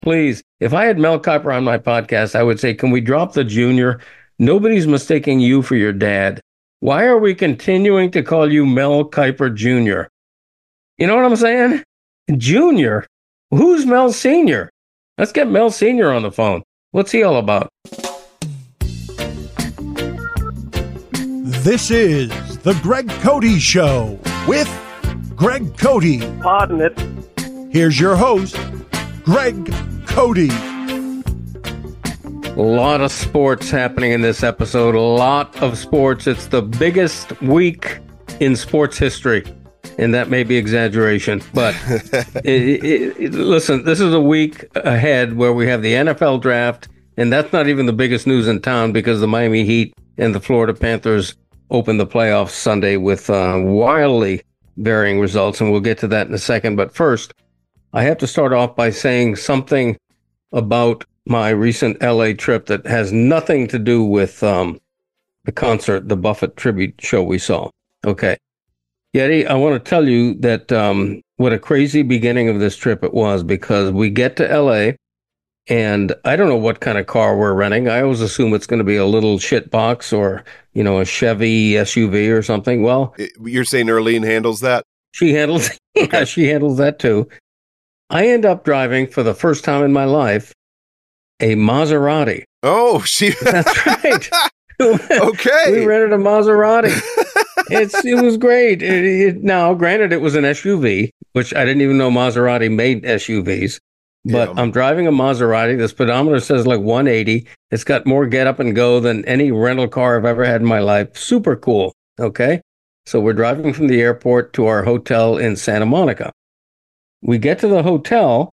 Please. If I had Mel Kiper on my podcast, I would say, can we drop the junior? Nobody's mistaking you for your dad. Why are we continuing to call you Mel Kiper Jr.? You know what I'm saying? Junior? Who's Mel Sr.? Let's get Mel Sr. on the phone. What's he all about? This is The Greg Cody Show with Greg Cody. Pardon it. Here's your host, Greg Cody. A lot of sports happening in this episode. A lot of sports. It's the biggest week in sports history. And that may be exaggeration. But listen, this is a week ahead where we have the NFL draft. And that's not even the biggest news in town because the Miami Heat and the Florida Panthers opened the playoffs Sunday with wildly varying results. And we'll get to that in a second. But first, I have to start off by saying something about my recent LA trip that has nothing to do with the concert, the Buffett tribute show we saw. Okay. Yeti, I want to tell you that what a crazy beginning of this trip it was, because we get to LA and I don't know what kind of car we're renting. I always assume it's going to be a little shit box or, you know, a Chevy SUV or something. Well, you're saying Earlene handles that? She handles, yeah, she handles that too. I end up driving for the first time in my life a Maserati. Oh, That's right. Okay. We rented a Maserati. It was great. Now, granted, it was an SUV, which I didn't even know Maserati made SUVs. But yeah. I'm driving a Maserati. The speedometer says like 180. It's got more get up and go than any rental car I've ever had in my life. Super cool. Okay. So we're driving from the airport to our hotel in Santa Monica. We get to the hotel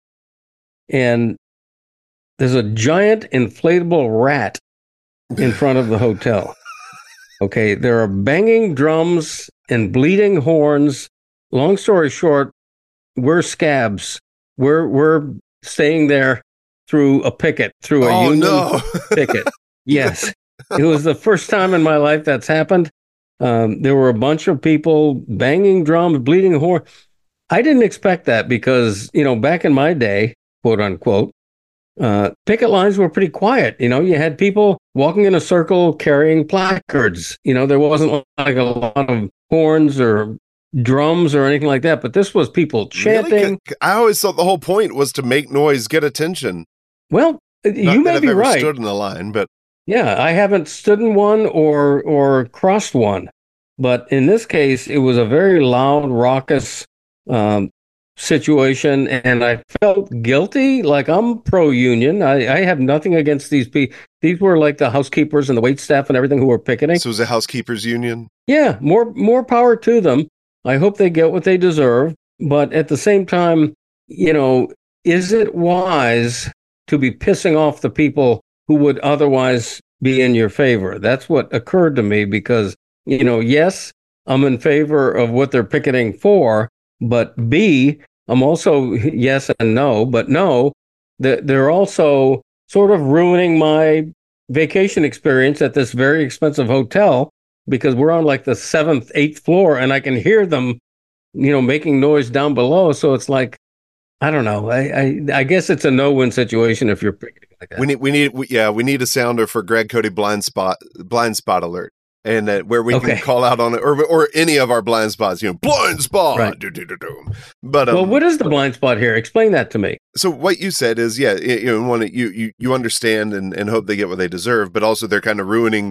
and there's a giant inflatable rat in front of the hotel. Okay, there are banging drums and bleeding horns. Long story short, we're scabs. We're staying there through a picket, through a union picket. Yes, it was the first time in my life that's happened. There were a bunch of people banging drums, bleeding horns. I didn't expect that because, you know, back in my day, quote unquote, picket lines were pretty quiet. You know, you had people walking in a circle carrying placards. You know, there wasn't like a lot of horns or drums or anything like that. But this was people chanting. Really? I always thought the whole point was to make noise, get attention. Well, you may be right. Stood in the line, but yeah, I haven't stood in one or crossed one. But in this case, it was a very loud, raucous situation, and I felt guilty. Like, I'm pro-union. I have nothing against these people. These were like the housekeepers and the wait staff and everything who were picketing. So it was a housekeepers union? Yeah, more power to them. I hope they get what they deserve. But at the same time, you know, is it wise to be pissing off the people who would otherwise be in your favor? That's what occurred to me because, you know, yes, I'm in favor of what they're picketing for, but B, I'm also yes and no, but no, they're also sort of ruining my vacation experience at this very expensive hotel because we're on like the 7th, 8th floor and I can hear them, you know, making noise down below. So it's like, I don't know. I guess it's a no-win situation if you're picketing like that. We need a sounder for Greg Cody blind spot alert. And where we can call out on it, or any of our blind spots, you know, blind spot. Right. But well, what is the blind spot here? Explain that to me. So what you said is, yeah, you understand and hope they get what they deserve, but also they're kind of ruining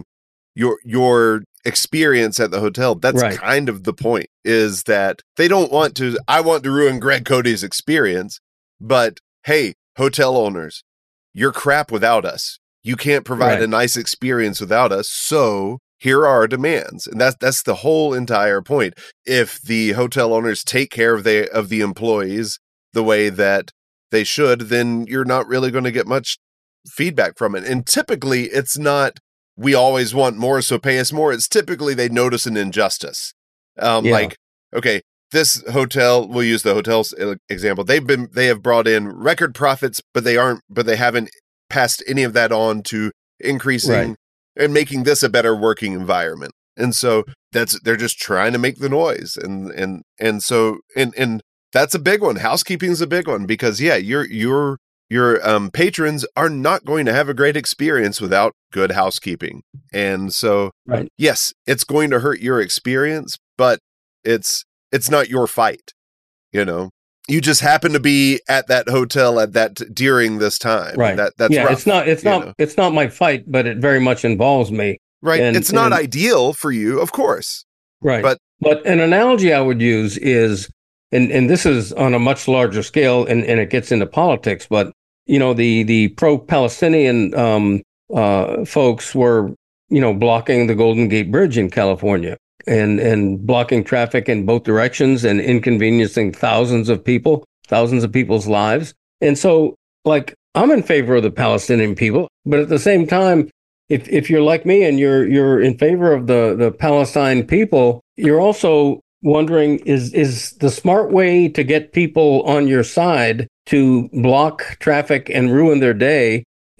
your experience at the hotel. That's right. Kind of the point, is that they don't want to. I want to ruin Greg Cody's experience, but hey, hotel owners, you're crap without us. You can't provide a nice experience without us. So here are our demands. And that's the whole entire point. If the hotel owners take care of the employees the way that they should, then you're not really going to get much feedback from it. And typically it's not, we always want more, so pay us more. It's typically they notice an injustice. Like, okay, this hotel, we'll use the hotel's example. They have brought in record profits, but they haven't passed any of that on to increasing and making this a better working environment. And so they're just trying to make the noise. And so that's a big one. Housekeeping is a big one because you're your patrons are not going to have a great experience without good housekeeping. And so, yes, it's going to hurt your experience, but it's not your fight. You just happen to be at that hotel during this time. Right. That's rough, it's not my fight, but it very much involves me. Right. It's not ideal for you, of course. Right. But an analogy I would use is, and this is on a much larger scale, and it gets into politics, but the pro-Palestinian folks were blocking the Golden Gate Bridge in California and blocking traffic in both directions and inconveniencing thousands of people's lives. And so, I'm in favor of the Palestinian people, but at the same time, if you're like me and you're in favor of the Palestine people, you're also wondering, is the smart way to get people on your side to block traffic and ruin their day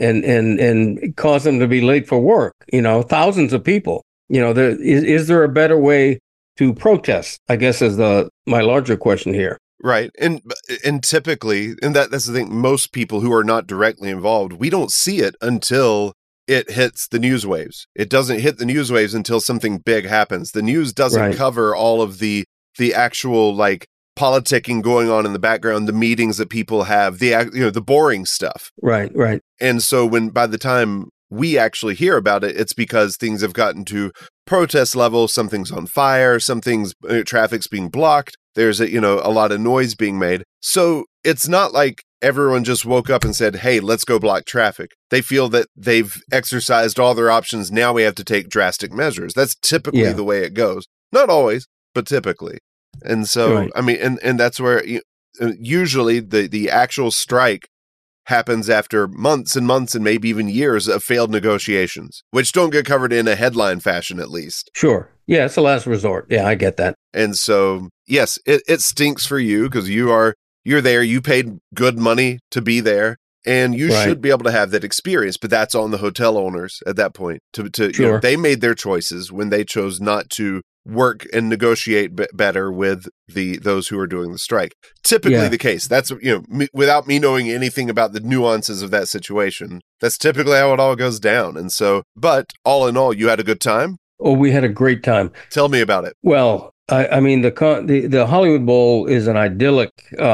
and cause them to be late for work? Thousands of people. Is there a better way to protest, I guess, is my larger question here. Right. And typically, and that's the thing, most people who are not directly involved, we don't see it until it hits the news waves. It doesn't hit the news waves until something big happens. The news doesn't cover all of the actual politicking going on in the background, the meetings that people have, the boring stuff. Right. And so by the time we actually hear about it, it's because things have gotten to protest level. Something's on fire. Traffic's being blocked. There's a lot of noise being made. So it's not like everyone just woke up and said, hey, let's go block traffic. They feel that they've exercised all their options. Now we have to take drastic measures. That's typically the way it goes. Not always, but typically. And so, I mean, and that's where usually the actual strike happens after months and months and maybe even years of failed negotiations, which don't get covered in a headline fashion, at least. Sure. Yeah, it's a last resort. Yeah, I get that. And so, yes, it stinks for you because you're there. You paid good money to be there, and you should be able to have that experience. But that's on the hotel owners at that point. They made their choices when they chose not to work and negotiate better with those who are doing the strike. Typically the case. That's without me knowing anything about the nuances of that situation, that's typically how it all goes down. And so, but all in all, you had a good time? Oh, we had a great time. Tell me about it. Well, I mean, the Hollywood Bowl is an idyllic,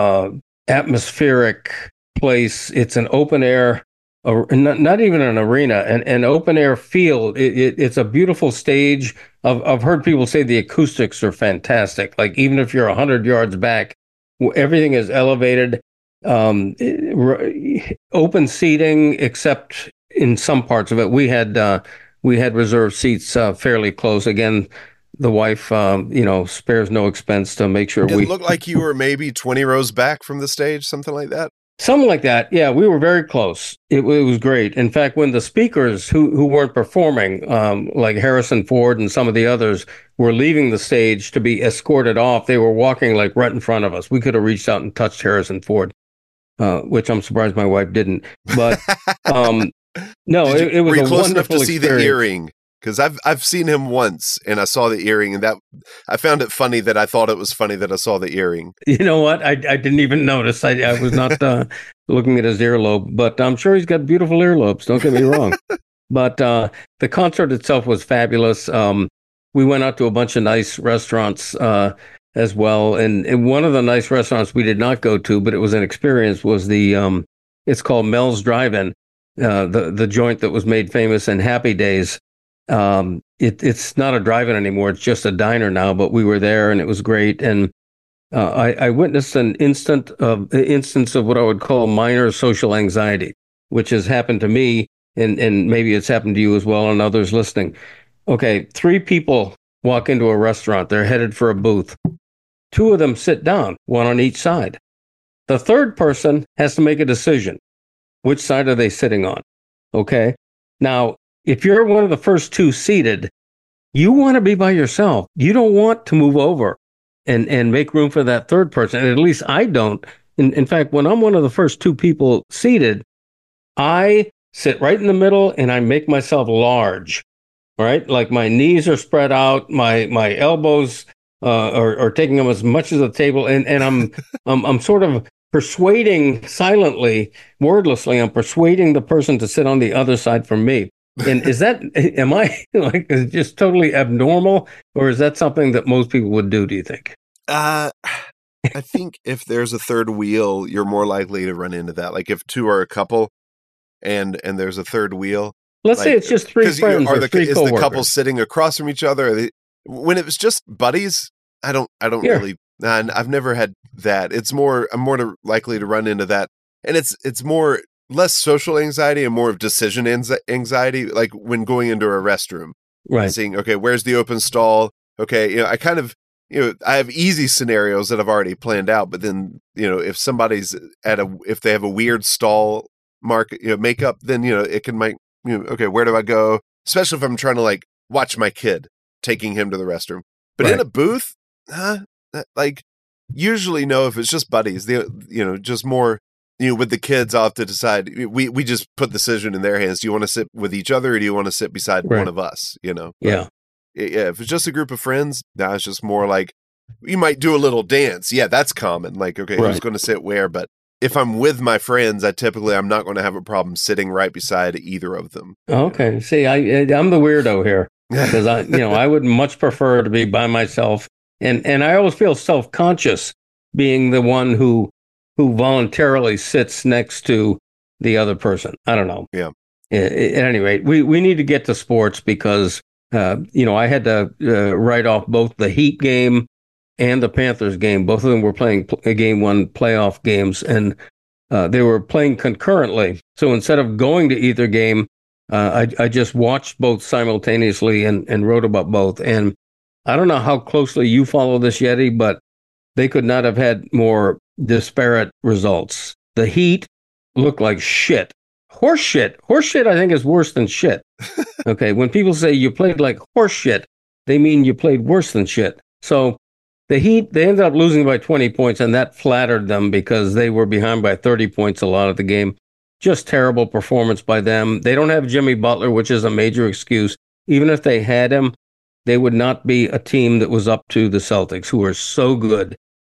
atmospheric place. It's an open air, not even an arena, an open air field. It's a beautiful stage. I've heard people say the acoustics are fantastic. Like even if you're 100 yards back, everything is elevated. Open seating, except in some parts of it. We had reserved seats fairly close. Again, the wife, spares no expense to make sure It looked like you were maybe 20 rows back from the stage, something like that. Something like that. Yeah, we were very close. It was great. In fact, when the speakers who weren't performing, like Harrison Ford and some of the others, were leaving the stage to be escorted off, they were walking like right in front of us. We could have reached out and touched Harrison Ford, which I'm surprised my wife didn't. But no, it was were you a close enough to wonderful see experience. the earring? Because I've seen him once and I saw the earring, and that I found it funny that I thought it was funny that I saw the earring. You know what? I didn't even notice. I was not looking at his earlobe, but I'm sure he's got beautiful earlobes. Don't get me wrong. But the concert itself was fabulous. We went out to a bunch of nice restaurants as well. And one of the nice restaurants we did not go to, but it was an experience, was it's called Mel's Drive-In, the joint that was made famous in Happy Days. It's not a drive-in anymore. It's just a diner now, but we were there and it was great. And I witnessed an instance of what I would call minor social anxiety, which has happened to me, and maybe it's happened to you as well and others listening. Okay, 3 people walk into a restaurant. They're headed for a booth. 2 of them sit down, 1 on each side. The third person has to make a decision. Which side are they sitting on? Okay. Now, if you're one of the first 2 seated, you want to be by yourself. You don't want to move over and make room for that third person. And at least I don't. In fact, when I'm one of the first 2 people seated, I sit right in the middle and I make myself large, right? Like my knees are spread out, my elbows are taking up as much as the table, and I'm sort of persuading silently, wordlessly, I'm persuading the person to sit on the other side from me. And am I like just totally abnormal, or is that something that most people would do, do you think? I think if there's a third wheel, you're more likely to run into that. Like if two are a couple and there's a third wheel. Let's say it's just three friends or three is coworkers. The couple sitting across from each other? When it was just buddies, I don't really. I've never had that. I'm more likely to run into that, and it's more less social anxiety and more of decision anxiety. Like when going into a restroom, right? Seeing, okay, where's the open stall? Okay, I kind of. I have easy scenarios that I've already planned out, but then, if somebody's if they have a weird stall makeup, then, it can make, okay, where do I go? Especially if I'm trying to like watch my kid taking him to the restroom. But in a booth, usually no, if it's just buddies, just more, with the kids, I'll have to decide. We just put the decision in their hands. Do you want to sit with each other or do you want to sit beside one of us? But, yeah. Yeah, if it's just a group of friends, now it's just more like you might do a little dance. Yeah, that's common. Like, okay, who's going to sit where? But if I'm with my friends, I'm not going to have a problem sitting right beside either of them. Okay. See, I'm the weirdo here because I would much prefer to be by myself, and I always feel self-conscious being the one who voluntarily sits next to the other person. I don't know. Yeah. At any rate, we need to get to sports because. I had to write off both the Heat game and the Panthers game. Both of them were playing game one playoff games, and they were playing concurrently. So instead of going to either game, I just watched both simultaneously and wrote about both. And I don't know how closely you follow this, Yeti, but they could not have had more disparate results. The Heat looked like shit. Horse shit. Horse shit, I think, is worse than shit. Okay, when people say you played like horse shit, they mean you played worse than shit. So the Heat, they ended up losing by 20 points, and that flattered them because they were behind by 30 points a lot of the game. Just terrible performance by them. They don't have Jimmy Butler, which is a major excuse. Even if they had him, they would not be a team that was up to the Celtics, who are so good.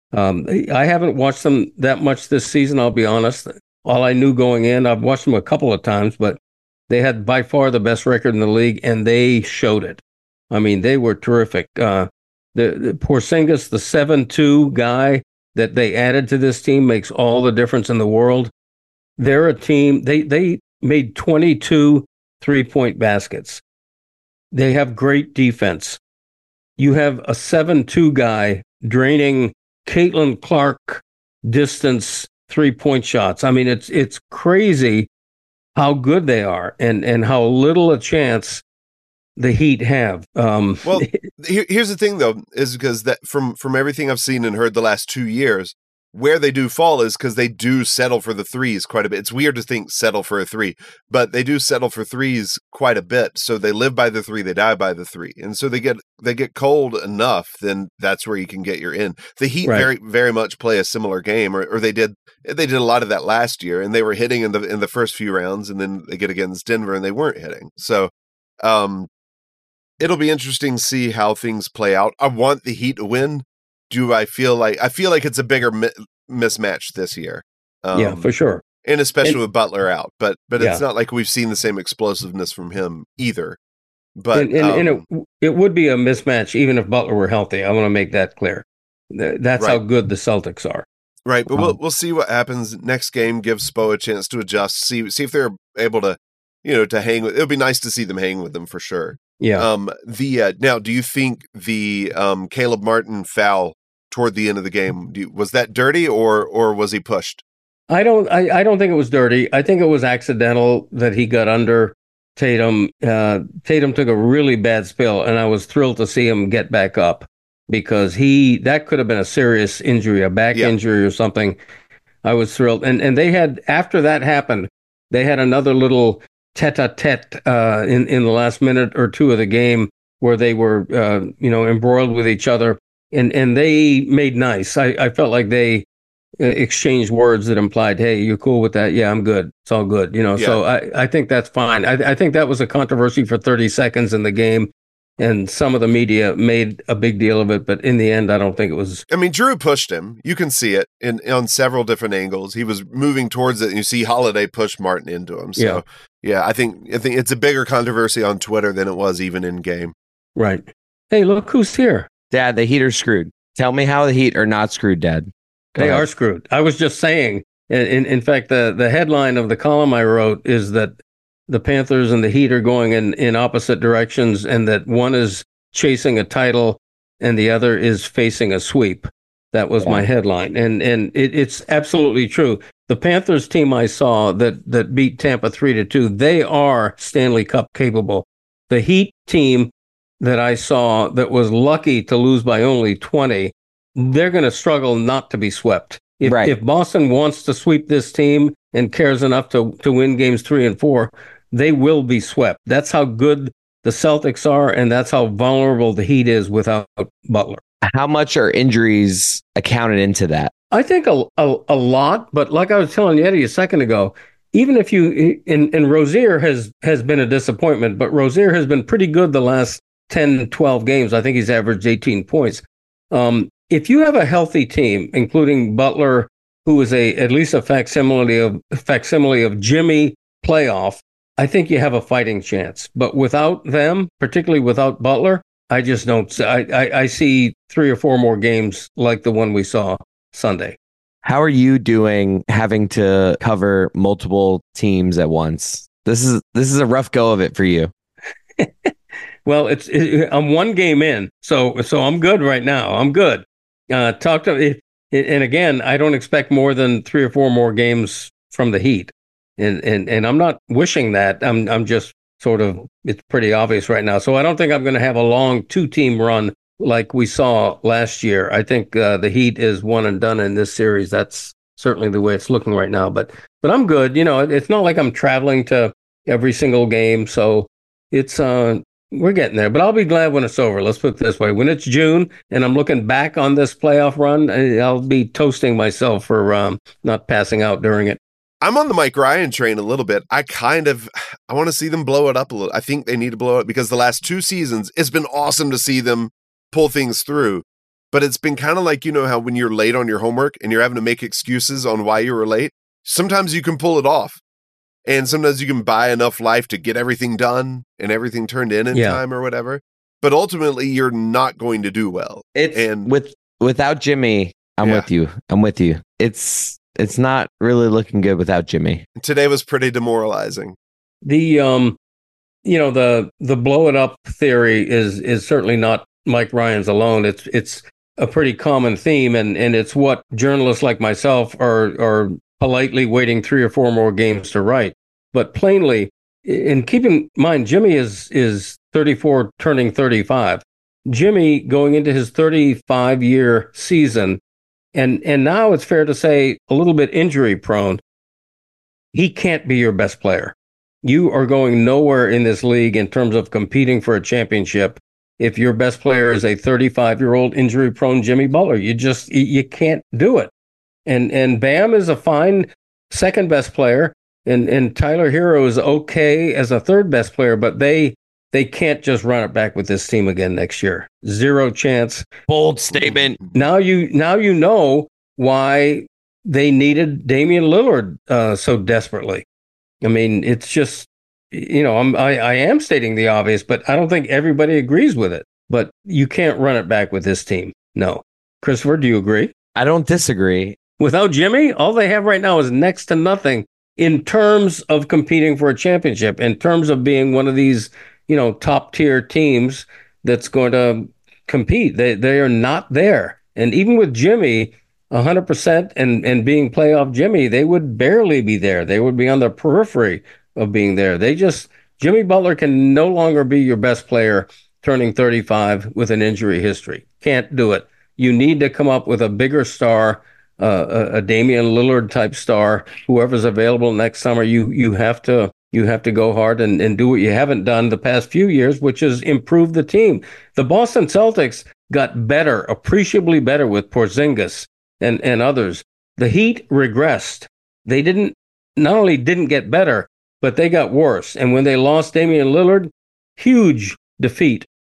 I haven't watched them that much this season, I'll be honest. All I knew going in, I've watched them a couple of times, but they had by far the best record in the league, and they showed it. I mean, they were terrific. The Porzingis, the 7-2 guy that they added to this team, makes all the difference in the world. They're a team. They made 22 3-point baskets. They have great defense. You have a 7-2 guy draining Caitlin Clark distance 3-point shots. I mean, it's crazy how good they are and how little a chance the Heat have. Well, here's the thing, though, is because that from everything I've seen and heard the last 2 years, where they do fall is because they do settle for the threes quite a bit. It's weird to think settle for a three, but they do settle for threes quite a bit. So they live by the three, they die by the three. And so they get cold enough, then that's where you can get your in. The Heat very, very much play a similar game, or they did a lot of that last year, and they were hitting in the first few rounds, and then they get against Denver and they weren't hitting. So it'll be interesting to see how things play out. I want the Heat to win. I feel like it's a bigger mismatch this year. Yeah, for sure. And especially with Butler out, but it's not like we've seen the same explosiveness from him either. But it would be a mismatch even if Butler were healthy. I want to make that clear. That's how good the Celtics are. Right, but we'll see what happens. Next game gives Spo a chance to adjust. See if they're able to, to hang with. It'll be nice to see them hang with them for sure. Yeah. Now, do you think the Caleb Martin foul toward the end of the game, was that dirty or was he pushed? I don't think it was dirty. I think it was accidental that he got under Tatum. Tatum took a really bad spill, and I was thrilled to see him get back up because that could have been a serious injury, a back injury or something. I was thrilled. And they had, after that happened, they had another little tete-a-tete in the last minute or two of the game where they were, embroiled with each other. And they made nice. I felt like they exchanged words that implied, hey, you cool with that? Yeah, I'm good. It's all good. So I think that's fine. I think that was a controversy for 30 seconds in the game. and some of the media made a big deal of it, but in the end, I don't think it was. I mean, Drew pushed him. You can see it on several different angles. He was moving towards it, and you see Holiday push Martin into him. So, yeah, I think it's a bigger controversy on Twitter than it was even in game. Right. Hey, look who's here. Dad, the Heat are screwed. Tell me how the Heat are not screwed, Dad. They are screwed. I was just saying, in fact, the headline of the column I wrote is that the Panthers and the Heat are going in opposite directions, and that one is chasing a title and the other is facing a sweep. That was my headline. And it's absolutely true. The Panthers team I saw that beat Tampa 3-2, they are Stanley Cup capable. The Heat team that I saw that was lucky to lose by only 20, they're going to struggle not to be swept. If Boston wants to sweep this team and cares enough to win games 3 and 4, they will be swept. That's how good the Celtics are, and that's how vulnerable the Heat is without Butler. How much are injuries accounted into that? I think a lot, but like I was telling Yeti a second ago, even if you and Rozier has been a disappointment, but Rozier has been pretty good the last 10, 12 games. I think he's averaged 18 points. If you have a healthy team, including Butler, who is at least a facsimile of Jimmy playoff, I think you have a fighting chance. But without them, particularly without Butler, I just don't. I see 3 or 4 more games like the one we saw Sunday. How are you doing having to cover multiple teams at once? This is a rough go of it for you. Well, I'm 1 game in, so I'm good right now. I'm good. Talk to me, and again, I don't expect more than 3 or 4 more games from the Heat, and I'm not wishing that. I'm just sort of, it's pretty obvious right now. So I don't think I'm going to have a long 2-team run like we saw last year. I think the Heat is one and done in this series. That's certainly the way it's looking right now. But I'm good. It's not like I'm traveling to every single game, so it's we're getting there, but I'll be glad when it's over. Let's put it this way. When it's June and I'm looking back on this playoff run, I'll be toasting myself for not passing out during it. I'm on the Mike Ryan train a little bit. I want to see them blow it up a little. I think they need to blow it because the last 2 seasons, it's been awesome to see them pull things through. But it's been kind of like, how when you're late on your homework and you're having to make excuses on why you were late, sometimes you can pull it off. And sometimes you can buy enough life to get everything done and everything turned in time or whatever. But ultimately, you're not going to do well. Without Jimmy, I'm with you. It's not really looking good without Jimmy. Today was pretty demoralizing. The the blow it up theory is certainly not Mike Ryan's alone. It's a pretty common theme, and it's what journalists like myself are politely waiting 3 or 4 more games to write. But plainly, and keep in mind, Jimmy is 34, turning 35. Jimmy going into his 35-year season, and now it's fair to say a little bit injury prone. He can't be your best player. You are going nowhere in this league in terms of competing for a championship if your best player is a 35-year-old injury prone Jimmy Butler. You can't do it. And Bam is a fine second best player, and Tyler Hero is okay as a third best player, but they can't just run it back with this team again next year. 0 chance. Bold statement. Now you know why they needed Damian Lillard so desperately. I mean, it's just, I am stating the obvious, but I don't think everybody agrees with it. But you can't run it back with this team. No. Christopher, do you agree? I don't disagree. Without Jimmy, all they have right now is next to nothing in terms of competing for a championship, in terms of being one of these, top tier teams that's going to compete. They are not there. And even with Jimmy 100% and being playoff Jimmy, they would barely be there. They would be on the periphery of being there. Jimmy Butler can no longer be your best player turning 35 with an injury history. Can't do it. You need to come up with a bigger star, a Damian Lillard type star, whoever's available next summer. You have to go hard and do what you haven't done the past few years, which is improve the team. The Boston Celtics got better, appreciably better with Porzingis and others. The Heat regressed. They not only didn't get better, but they got worse. And when they lost Damian Lillard, huge defeat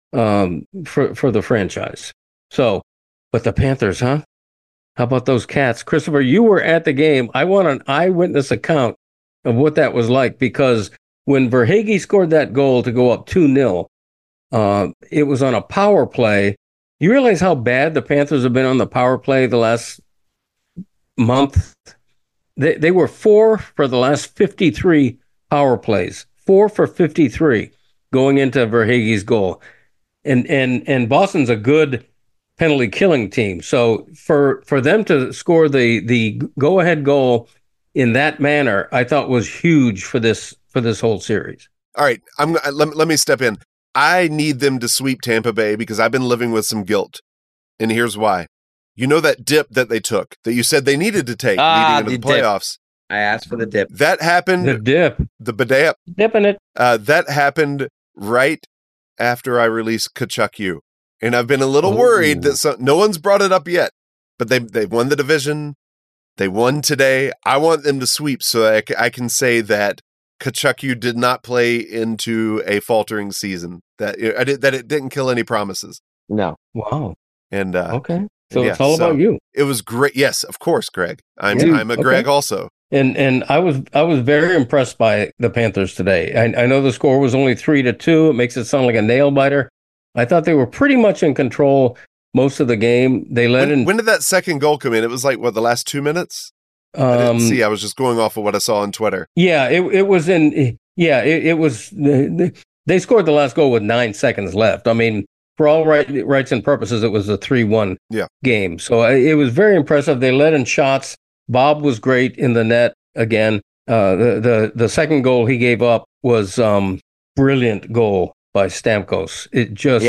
for the franchise. So, but the Panthers, huh? How about those Cats? Christopher, you were at the game. I want an eyewitness account of what that was like, because when Verhaeghe scored that goal to go up 2-0, it was on a power play. You realize how bad the Panthers have been on the power play the last month? They were 4 for the last 53 power plays. 4 for 53 going into Verhaeghe's goal. And Boston's a good penalty killing team. So for them to score the go-ahead goal in that manner, I thought was huge for this whole series. All right, let me step in. I need them to sweep Tampa Bay because I've been living with some guilt. And here's why. You know that dip that they took, that you said they needed to take leading into the playoffs? I asked for the dip. That happened. The dip. The bidet. Dipping it. That happened right after I released Tkachuk. And I've been a little worried that no one's brought it up yet. But they won the division. They won today. I want them to sweep so that I can say that Tkachuk did not play into a faltering season. That it didn't kill any promises. No. Wow. And okay. So it's all about you. It was great. Yes, of course, Greg. I'm a Greg also. And I was very impressed by the Panthers today. I know the score was only 3-2. It makes it sound like a nail biter. I thought they were pretty much in control most of the game. They led in. When did that second goal come in? It was like the last 2 minutes. I didn't see. I was just going off of what I saw on Twitter. Yeah, it was in. Yeah, it was. They scored the last goal with 9 seconds left. I mean, for all rights and purposes, it was a 3-1 game. So it was very impressive. They led in shots. Bob was great in the net again. The second goal he gave up was brilliant goal by Stamkos. It just,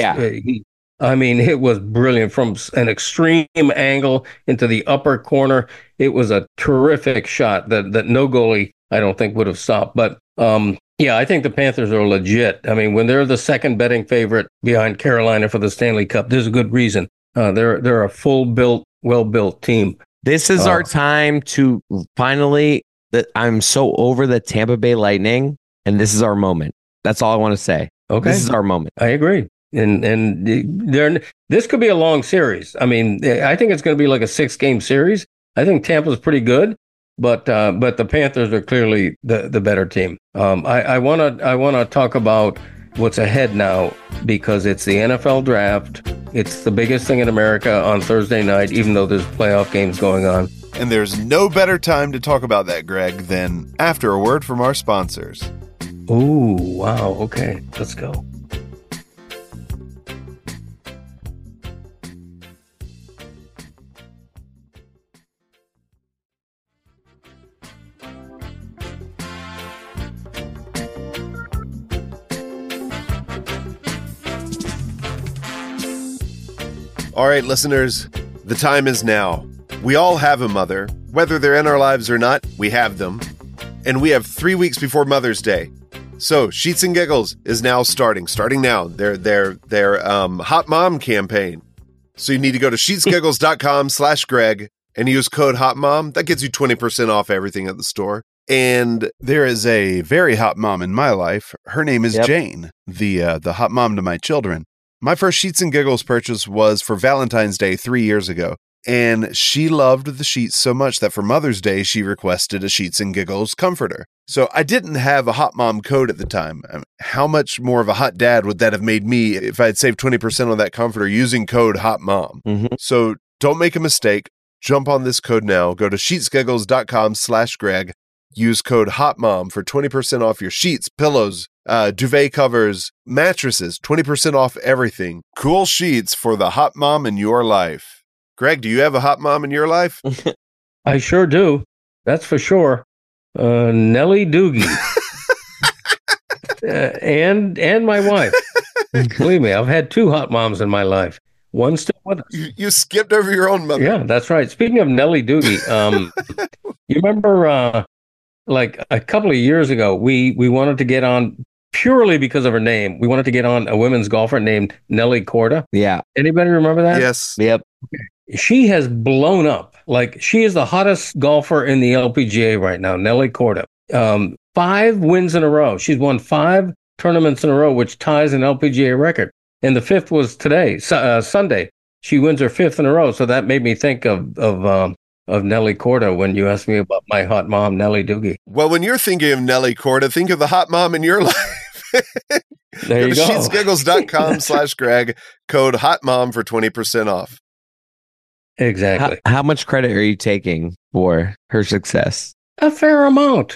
it was brilliant from an extreme angle into the upper corner. It was a terrific shot that no goalie, I don't think, would have stopped. But I think the Panthers are legit. I mean, when they're the second betting favorite behind Carolina for the Stanley Cup, there's a good reason. They're a full-built, well-built team. This is our time to finally. That I'm so over the Tampa Bay Lightning, and this is our moment. That's all I want to say. Okay, this is our moment. I agree. And this could be a long series. I mean, I think it's going to be like a 6-game series. I think Tampa's pretty good, but the Panthers are clearly the better team. I want to talk about what's ahead now, because it's the NFL draft. It's the biggest thing in America on Thursday night, even though there's playoff games going on. And there's no better time to talk about that, Greg, than after a word from our sponsors. Ooh, wow. Okay, let's go. All right, listeners, the time is now. We all have a mother. Whether they're in our lives or not, we have them. And we have 3 weeks before Mother's Day. So Sheets and Giggles is now starting now. Their Hot Mom campaign. So you need to go to sheetsgiggles.com/Greg and use code HOTMOM. That gets you 20% off everything at the store. And there is a very hot mom in my life. Her name is Jane, the hot mom to my children. My first Sheets and Giggles purchase was for Valentine's Day 3 years ago. And she loved the sheets so much that for Mother's Day, she requested a Sheets and Giggles comforter. So I didn't have a Hot Mom code at the time. How much more of a hot dad would that have made me if I had saved 20% on that comforter using code HOTMOM? Mm-hmm. So don't make a mistake. Jump on this code now. Go to sheetsgiggles.com/Greg. Use code HOTMOM for 20% off your sheets, pillows, duvet covers, mattresses, 20% off everything. Cool sheets for the hot mom in your life. Greg, do you have a hot mom in your life? I sure do. That's for sure. Nellie Doogie. and my wife. Believe me, I've had 2 hot moms in my life. One's still with us. You skipped over your own mother. Yeah, that's right. Speaking of Nellie Doogie, you remember like a couple of years ago, we wanted to get on, purely because of her name, we wanted to get on a women's golfer named Nelly Korda. Yeah. Anybody remember that? Yes. Yep. Okay. She has blown up. Like, she is the hottest golfer in the LPGA right now, Nelly Korda. 5 wins in a row. She's won 5 tournaments in a row, which ties an LPGA record. and the fifth was today, Sunday. She wins her fifth in a row. So that made me think of Nelly Korda when you asked me about my hot mom, Nelly Doogie. Well, when you're thinking of Nelly Korda, think of the hot mom in your life. There you go. sheetsgiggles.com/Greg, code HOTMOM for 20% off. Exactly. How much credit are you taking for her success? A fair amount.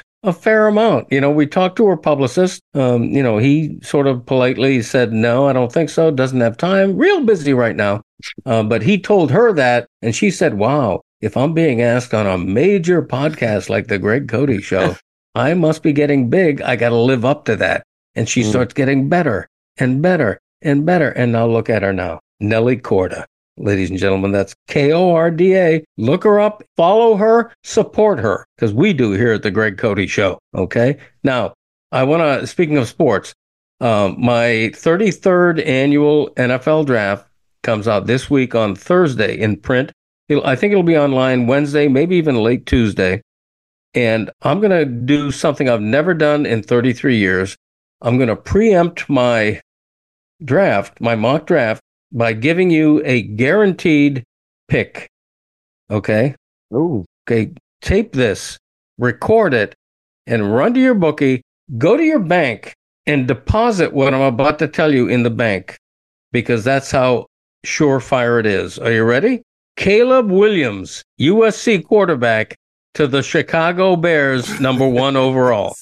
We talked to her publicist. He sort of politely said, no, I don't think so. Doesn't have time. Real busy right now. But he told her that, and she said, wow, if I'm being asked on a major podcast like the Greg Cody Show, I must be getting big. I got to live up to that. And she starts getting better and better and better. And now look at her now. Nelly Korda. Ladies and gentlemen, that's Korda. Look her up, follow her, support her, because we do here at the Greg Cody Show. Okay. Now, I want to, speaking of sports, my 33rd annual NFL draft comes out this week on Thursday in print. I think it'll be online Wednesday, maybe even late Tuesday. And I'm going to do something I've never done in 33 years. I'm going to preempt my draft, my mock draft, by giving you a guaranteed pick. Okay? Ooh. Okay, tape this, record it, and run to your bookie, go to your bank, and deposit what I'm about to tell you in the bank, because that's how surefire it is. Are you ready? Caleb Williams, USC quarterback, to the Chicago Bears, #1 overall.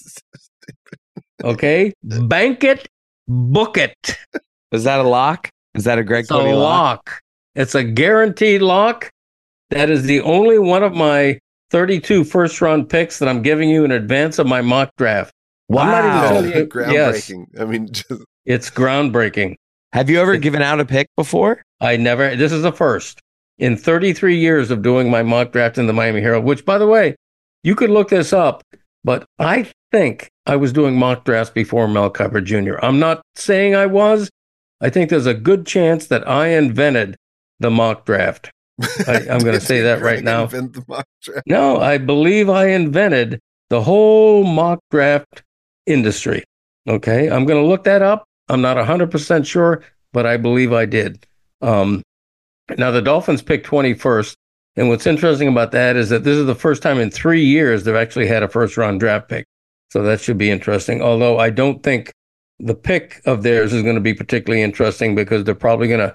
Okay? Bank it, book it. Is that a lock? Is that a Greg Cody lock? It's a guaranteed lock. That is the only one of my 32 first-round picks that I'm giving you in advance of my mock draft. Wow. I'm not even telling you. Groundbreaking. Yes, I mean, it's groundbreaking. Have you ever given out a pick before? I never. This is the first in 33 years of doing my mock draft in the Miami Herald, which, by the way, you could look this up, but I think I was doing mock drafts before Mel Kiper Jr. I'm not saying I was. I think there's a good chance that I invented the mock draft. I'm going to say that right now. No, I believe I invented the whole mock draft industry. Okay, I'm going to look that up. I'm not 100% sure, but I believe I did. Now, the Dolphins picked 21st. And what's interesting about that is that this is the first time in 3 years they've actually had a first-round draft pick. So that should be interesting. Although I don't think the pick of theirs is going to be particularly interesting, because they're probably going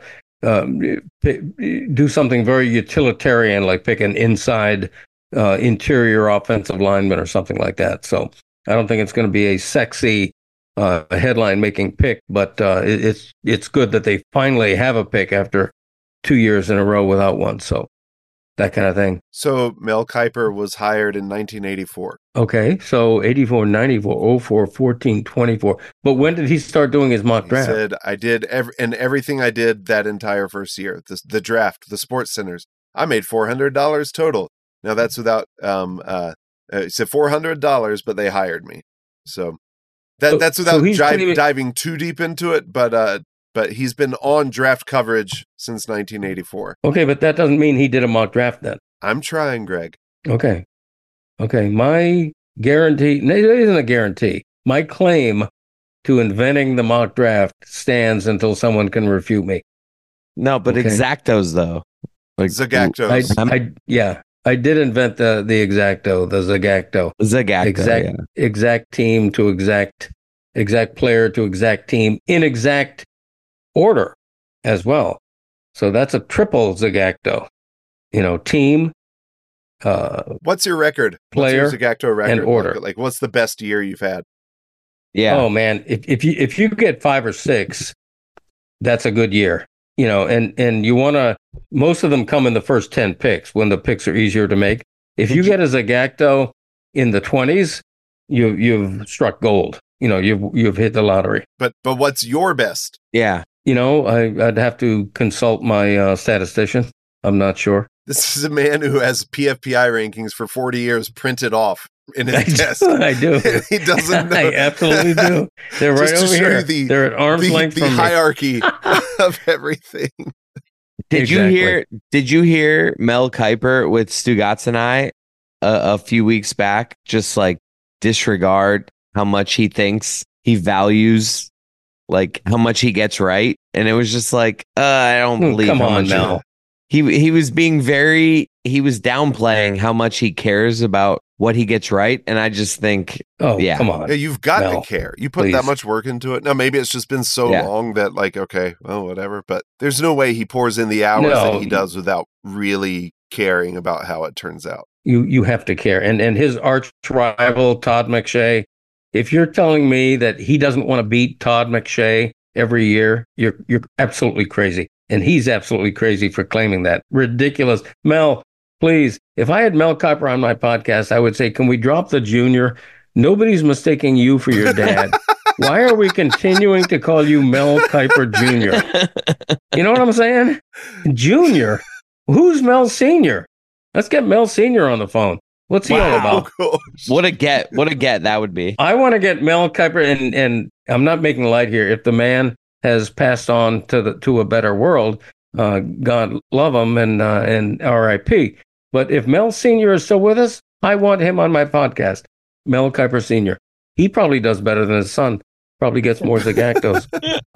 to do something very utilitarian, like pick an inside interior offensive lineman or something like that. So I don't think it's going to be a sexy headline-making pick, but it's good that they finally have a pick after 2 years in a row without one. So that kind of thing. So Mel Kiper was hired in 1984. Okay, so 84, 94, 04, 14, 24. But when did he start doing his mock draft? He said, I did everything I did that entire first year. The draft, the sports centers. I made $400 total. Now that's without, he said $400, but they hired me. So that's without diving too deep into it, but he's been on draft coverage since 1984. Okay, but that doesn't mean he did a mock draft then. I'm trying, Greg. Okay. My guarantee, no, it isn't a guarantee. My claim to inventing the mock draft stands until someone can refute me. No, but okay. Exactos though. Like Zagactos. I did invent the Exacto, the Zagacto. Exact team to exact player to exact team in exact order as well. So that's a triple Zagacto. Team. What's your record? Player, what's your Zagacto record and order. Like, what's the best year you've had? Yeah. Oh man, if you get 5 or 6, that's a good year. And you want to. Most of them come in the first 10 picks when the picks are easier to make. If you get a Zagacto in the 20s, you've struck gold. You've hit the lottery. But what's your best? Yeah. I'd have to consult my statistician. I'm not sure. This is a man who has PFPI rankings for 40 years printed off in his desk. I do. He doesn't know. I absolutely do. They're right over here. They're at arm's length from the hierarchy of everything. Did you hear Mel Kiper with Stugotz and I a few weeks back just like disregard how much he thinks he values, like how much he gets right and it was just like, I don't believe come how on much now. He was being he was downplaying how much he cares about what he gets right, and I just think, come on. Yeah, you've got Mel, to care. You put that much work into it. Now, maybe it's just been so long that, like, okay, well, whatever. But there's no way he pours in the hours that he does without really caring about how it turns out. You have to care. And his arch rival, Todd McShay, if you're telling me that he doesn't want to beat Todd McShay every year, you're absolutely crazy. And he's absolutely crazy for claiming that. Ridiculous. Mel, please, if I had Mel Kiper on my podcast, I would say, can we drop the junior? Nobody's mistaking you for your dad. Why are we continuing to call you Mel Kiper Jr.? You know what I'm saying? Junior? Who's Mel Sr.? Let's get Mel Sr. on the phone. What's he all about? What a get that would be. I want to get Mel Kiper, and I'm not making light here. If the man has passed on to a better world, God love him and R.I.P. But if Mel Sr. is still with us, I want him on my podcast. Mel Kiper Sr. He probably does better than his son. Probably gets more Zagactos.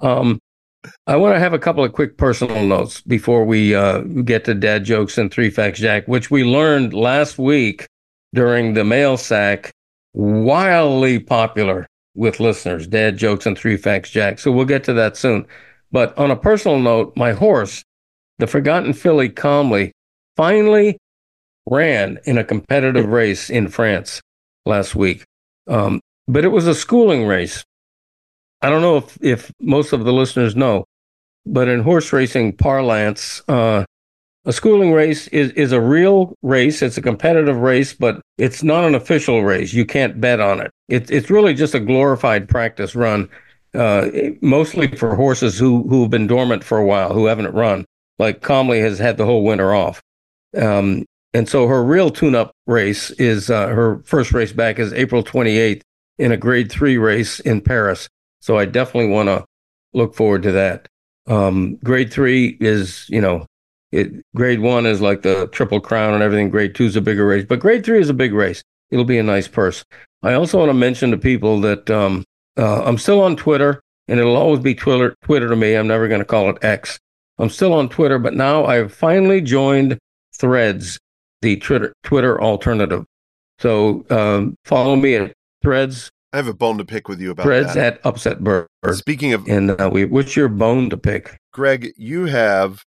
I want to have a couple of quick personal notes before we get to dad jokes and 3 Facts Jack, which we learned last week during the mail sack, wildly popular with listeners, dad jokes and 3 Facts Jack. So we'll get to that soon. But on a personal note, my horse, the Forgotten Filly Calmly, finally ran in a competitive race in France last week. But it was a schooling race. I don't know if most of the listeners know, but in horse racing parlance, a schooling race is a real race. It's a competitive race, but it's not an official race. You can't bet on it. It's really just a glorified practice run, mostly for horses who've been dormant for a while, who haven't run. Like Calmly has had the whole winter off. And so her real tune-up race is, her first race back is April 28th in a grade 3 race in Paris. So I definitely want to look forward to that. Grade 3 is, grade 1 is like the Triple Crown and everything. Grade 2 is a bigger race, but grade 3 is a big race. It'll be a nice purse. I also want to mention to people that I'm still on Twitter, and it'll always be Twitter to me. I'm never going to call it X. I'm still on Twitter, but now I've finally joined Threads, the Twitter alternative. So follow me at Threads. I have a bone to pick with you about Threads that. at Upset Bird. Speaking of, and what's your bone to pick, Greg? You have,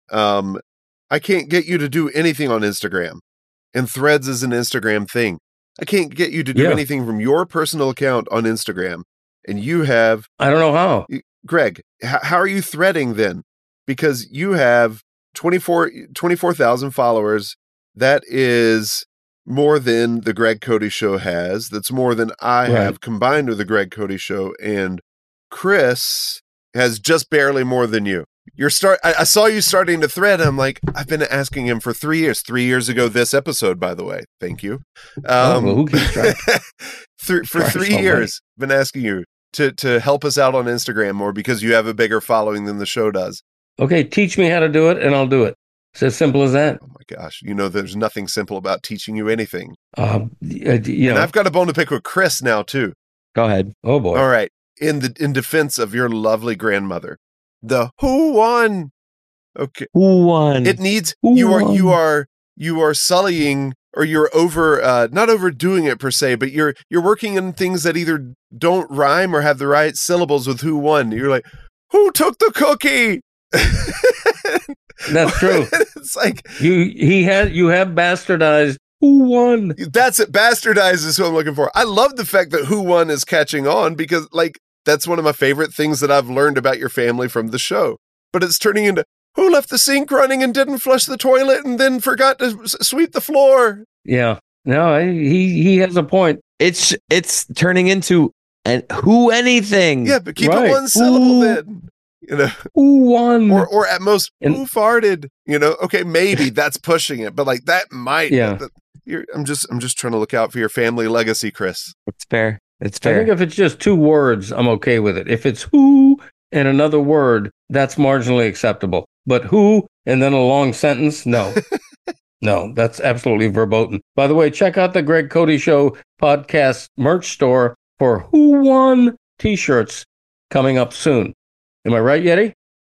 I can't get you to do anything on Instagram, and Threads is an Instagram thing. I can't get you to do anything from your personal account on Instagram, and you have. I don't know how. Greg, how are you threading then? Because you have 24,000 followers. That is more than the Greg Cody Show has. That's more than I have combined with the Greg Cody Show. And Chris has just barely more than you. I saw you starting to thread. I'm like, I've been asking him for 3 years. 3 years ago, this episode, by the way. Thank you. Who keeps track? For 3 years, been asking you to help us out on Instagram more because you have a bigger following than the show does. Okay, teach me how to do it, and I'll do it. It's as simple as that. Oh my gosh. There's nothing simple about teaching you anything. And I've got a bone to pick with Chris now too. Go ahead. Oh boy. All right. In defense of your lovely grandmother, the who won? Okay. Who won? It needs, you are sullying, or you're not overdoing it per se, but you're working in things that either don't rhyme or have the right syllables with who won. You're like, who took the cookie? That's true. It's like you have bastardized who won. That's it. Bastardized is what I'm looking for. I love the fact that who won is catching on because that's one of my favorite things that I've learned about your family from the show. But it's turning into who left the sink running and didn't flush the toilet and then forgot to sweep the floor. Yeah. No, he has a point. It's turning into who anything. Yeah, but keep it one syllable then. Who won? Or at most, who farted? Okay, maybe that's pushing it, but that might. Yeah. I'm just trying to look out for your family legacy, Chris. It's fair. I think if it's just 2 words, I'm okay with it. If it's who and another word, that's marginally acceptable. But who and then a long sentence, no. No, that's absolutely verboten. By the way, check out the Greg Cody Show podcast merch store for Who Won t-shirts coming up soon. Am I right, Yeti?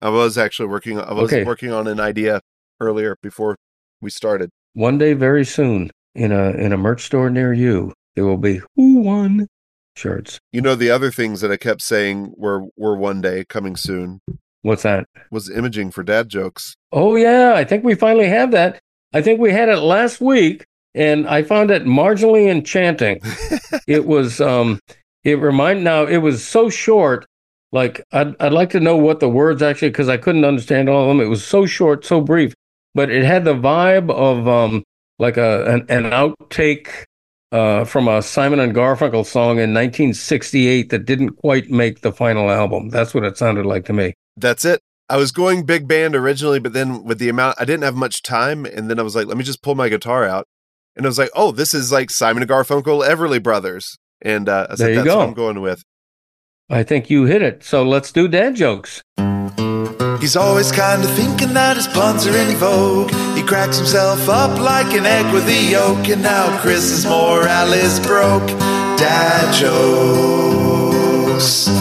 I was actually working. I was working on an idea earlier before we started. One day, very soon, in a merch store near you, there will be Who Won shirts. You know, the other things that I kept saying were one day coming soon. What's that? Was imaging for dad jokes. Oh yeah, I think we finally have that. I think we had it last week, and I found it marginally enchanting. It was it was so short. Like I'd like to know what the words actually, because I couldn't understand all of them. It was so short, so brief, but it had the vibe of like an outtake from a Simon and Garfunkel song in 1968 that didn't quite make the final album. That's what it sounded like to me. That's it. I was going big band originally, but then with the amount, I didn't have much time. And then I was like, let me just pull my guitar out. And I was like, oh, this is like Simon and Garfunkel, Everly Brothers. And I said, that's what I'm going with. I think you hit it. So let's do dad jokes. He's always kind of thinking that his puns are in vogue. He cracks himself up like an egg with a yolk. And now Chris's morale is broke. Dad jokes.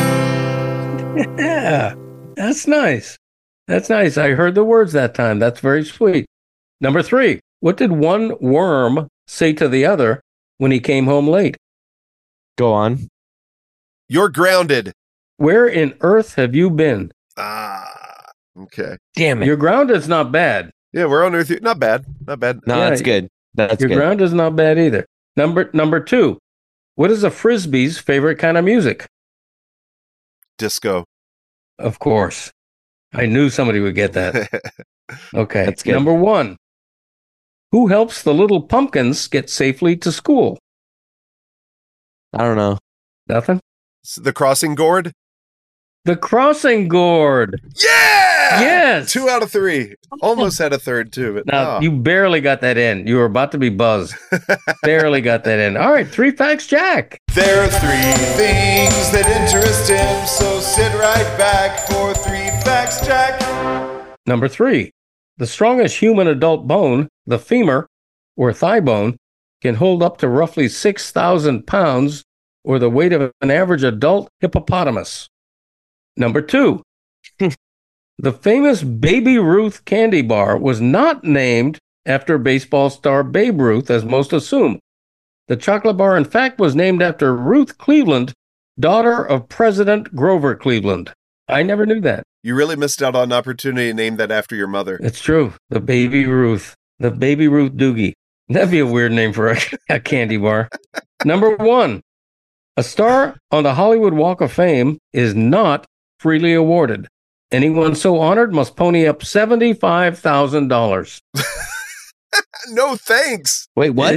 Yeah, that's nice. That's nice. I heard the words that time. That's very sweet. Number 3. What did one worm say to the other when he came home late? Go on. You're grounded. Where in earth have you been? Okay. Damn it. Your grounded's not bad. Yeah, we're on Earth. Not bad. Not bad. No, Yeah, that's good. That's your good. ground is not bad either. Number 2. What is a Frisbee's favorite kind of music? Disco. Of course. I knew somebody would get that. Okay. That's good. Number 1. Who helps the little pumpkins get safely to school? I don't know. Nothing? The crossing gourd? The crossing gourd. Yeah! Yes. 2 out of 3. Almost had a third too. But Now, you barely got that in. You were about to be buzzed. Barely got that in. All right, 3 facts, Jack. There are 3 things that interest him, so sit right back for 3 facts, Jack. Number 3. The strongest human adult bone, the femur, or thigh bone, can hold up to roughly 6,000 pounds, or the weight of an average adult hippopotamus. Number 2. The famous Baby Ruth candy bar was not named after baseball star Babe Ruth, as most assume. The chocolate bar, in fact, was named after Ruth Cleveland, daughter of President Grover Cleveland. I never knew that. You really missed out on an opportunity to name that after your mother. It's true. The Baby Ruth. The Baby Ruth Doogie. That'd be a weird name for a candy bar. Number 1. A star on the Hollywood Walk of Fame is not freely awarded. Anyone so honored must pony up $75,000. No thanks. Wait, what?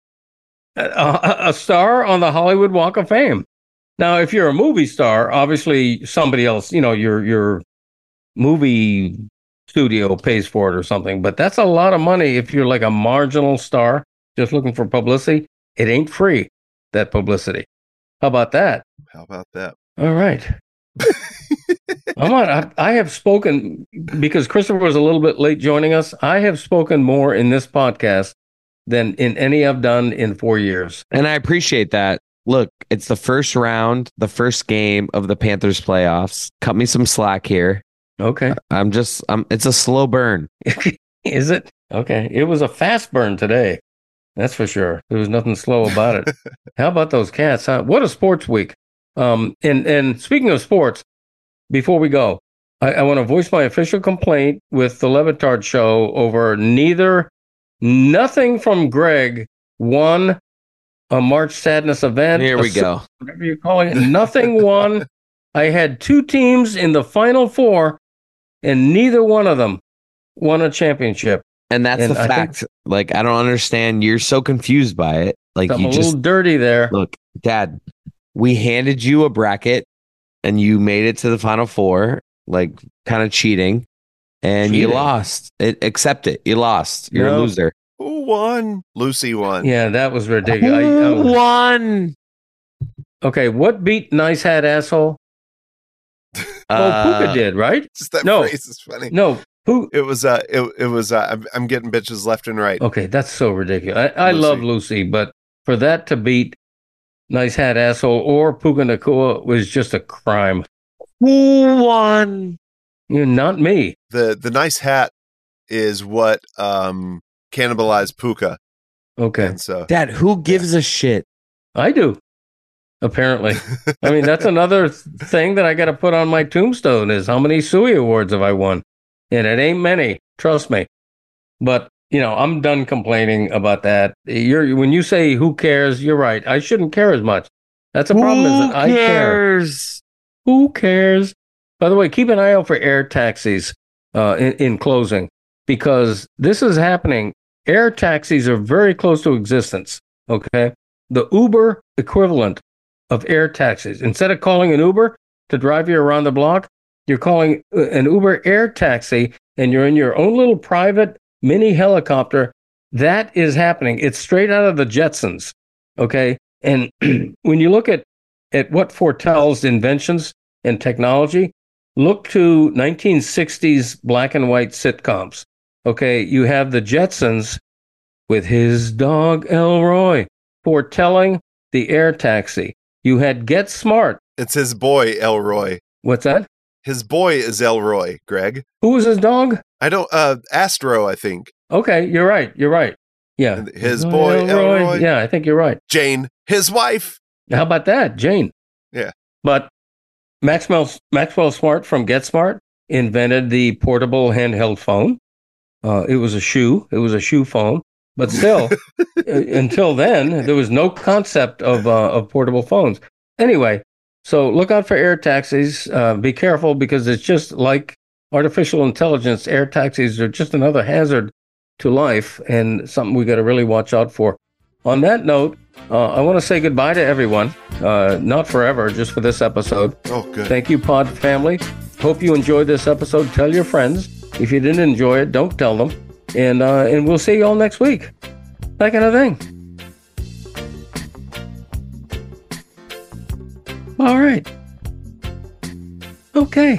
A star on the Hollywood Walk of Fame. Now, if you're a movie star, obviously somebody else, your movie studio pays for it or something. But that's a lot of money if you're like a marginal star just looking for publicity. It ain't free, that publicity. How about that? How about that? All right. I have spoken, because Christopher was a little bit late joining us. I have spoken more in this podcast than in any I've done in 4 years. And I appreciate that. Look, it's the first round, the first game of the Panthers playoffs. Cut me some slack here. Okay. It's a slow burn. Is it? Okay. It was a fast burn today. That's for sure. There was nothing slow about it. How about those Cats, huh? What a sports week. And speaking of sports, before we go, I want to voice my official complaint with the Levitard show over nothing from Greg won a March Sadness event. Here we go. Whatever you're calling it. Nothing won. I had 2 teams in the Final Four, and neither one of them won a championship. And that's the fact. Like, I don't understand. You're so confused by it. Like, I'm a little dirty there. Look, Dad, we handed you a bracket and you made it to the Final Four, like kind of cheating, and you lost. Accept it. You lost. You're a loser. Who won? Lucy won. Yeah, that was ridiculous. Who won? Okay, what beat Nice Hat Asshole? Puka did, right? Just that phrase is funny. No, who? It was. I'm getting bitches left and right. Okay, that's so ridiculous. I love Lucy, but for that to beat Nice Hat Asshole or Puka Nakua was just a crime. Who won? You're not me. The nice hat is what cannibalized Puka. Okay. And so, Dad, who gives a shit? I do. Apparently. I mean, that's another thing that I got to put on my tombstone is how many Suey Awards have I won? And it ain't many, trust me. But, I'm done complaining about that. When you say who cares, you're right. I shouldn't care as much. That's the problem is that I care. Who cares? By the way, keep an eye out for air taxis in closing, because this is happening. Air taxis are very close to existence, okay? The Uber equivalent of air taxis. Instead of calling an Uber to drive you around the block, you're calling an Uber air taxi, and you're in your own little private mini helicopter. That is happening. It's straight out of the Jetsons, okay? And when you look at what foretells inventions and technology, look to 1960s black and white sitcoms. Okay, you have the Jetsons with his dog Elroy foretelling the air taxi. You had Get Smart. It's his boy Elroy. What's that? His boy is Elroy, Greg. Who was his dog? I don't Astro, I think. Okay, you're right. Yeah. And his boy Elroy. Yeah, I think you're right. Jane, his wife. How about that? Jane. Yeah. But Maxwell Smart from Get Smart invented the portable handheld phone. It was a shoe phone, but still, until then, there was no concept of portable phones. Anyway, so look out for air taxis. Be careful, because it's just like artificial intelligence. Air taxis are just another hazard to life and something we got to really watch out for. On that note, I want to say goodbye to everyone. Not forever, just for this episode. Oh, good. Thank you, Pod family. Hope you enjoyed this episode. Tell your friends. If you didn't enjoy it, don't tell them. And we'll see you all next week. That kind of thing. All right. Okay.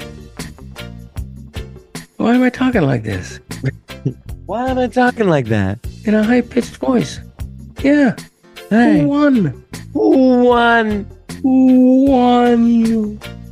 Why am I talking like this? Why am I talking like that? In a high-pitched voice. Yeah. Hey. Who won? Who won? Who won?